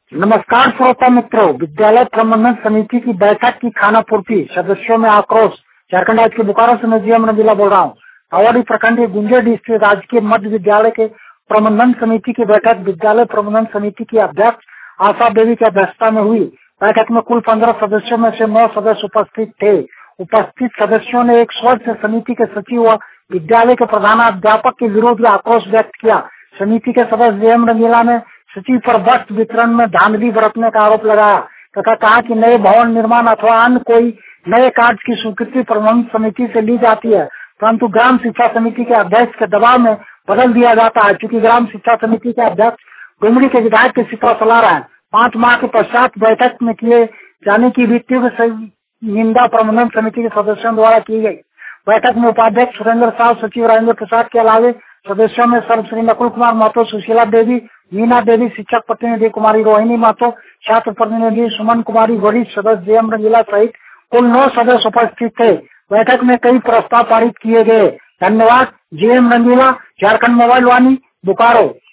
नमस्कार श्रोता मित्रों, विद्यालय प्रबंधन समिति की बैठक की खानापूर्ति, सदस्यों में आक्रोश। झारखंड राज्य के बोकारो से मैं जीएम रंगीला बोल रहा हूँ। अवरी प्रखंड गुंजेडी स्थित राजकीय मध्य विद्यालय के प्रबंधन समिति की बैठक विद्यालय प्रबंधन समिति की अध्यक्ष आशा देवी की अध्यक्षता में हुई। बैठक में कुल 15 सदस्यों में से 9 सदस्य उपस्थित थे। उपस्थित सदस्यों ने एक स्वर से समिति के सचिव व विद्यालय के प्रधानाध्यापक के विरोध में आक्रोश व्यक्त किया। समिति के सदस्य जीएम रंगीला ने सचिव पर वस्त्र वितरण में धांधली बरतने का आरोप लगाया तथा कहा कि नए भवन निर्माण अथवा अन्य कोई नए कार्य की स्वीकृति प्रबंधन समिति से ली जाती है, परंतु ग्राम शिक्षा समिति के अध्यक्ष के दबाव में बदल दिया जाता है। चूँकि ग्राम शिक्षा समिति के अध्यक्ष डुमरी के विधायक की शिक्षा चला रहे हैं। 5 माह के पश्चात बैठक में किए जाने की भी तीव्र निंदा प्रबंधन समिति के सदस्यों द्वारा की गई। बैठक में उपाध्यक्ष सुरेंद्र साहु, सचिव राजेंद्र प्रसाद के अलावे सदस्यों में सर्वश्री नकुल कुमार महतो, सुशीला देवी, मीना देवी, शिक्षक प्रतिनिधि कुमारी रोहिणी महतो, छात्र प्रतिनिधि सुमन कुमारी, वरिष्ठ सदस्य जीएम रंगीला सहित कुल 9 सदस्य उपस्थित थे। बैठक में कई प्रस्ताव पारित किए गए। धन्यवाद। GM Rangila, Jharkhand mobile Vani, Bokaro.